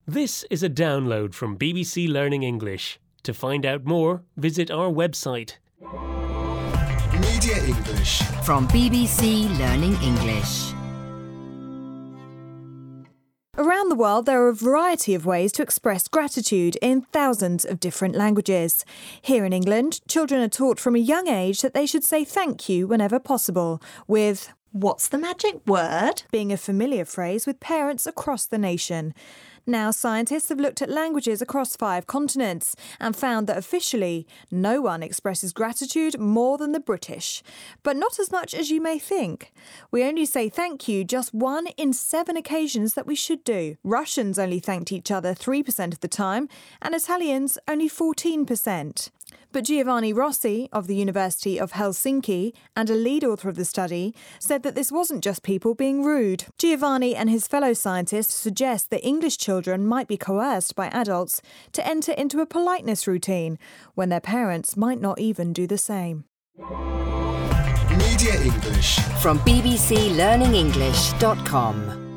This is a download from BBC Learning English. To find out more, visit our website. Media English from BBC Learning English. Around the world, there are a variety of ways to express gratitude in thousands of different languages. Here in England, children are taught from a young age that they should say thank you whenever possible, with "What's the magic word?" being a familiar phrase with parents across the nation. Now, scientists have looked at languages across 5 continents and found that officially, no one expresses gratitude more than the British. But not as much as you may think. We only say thank you just 1 in 7 occasions that we should do. Russians only thanked each other 3% of the time, and Italians only 14%. But Giovanni Rossi of the University of Helsinki and a lead author of the study said that this wasn't just people being rude. Giovanni and his fellow scientists suggest that English children might be coerced by adults to enter into a politeness routine when their parents might not even do the same. Media English from bbclearningenglish.com.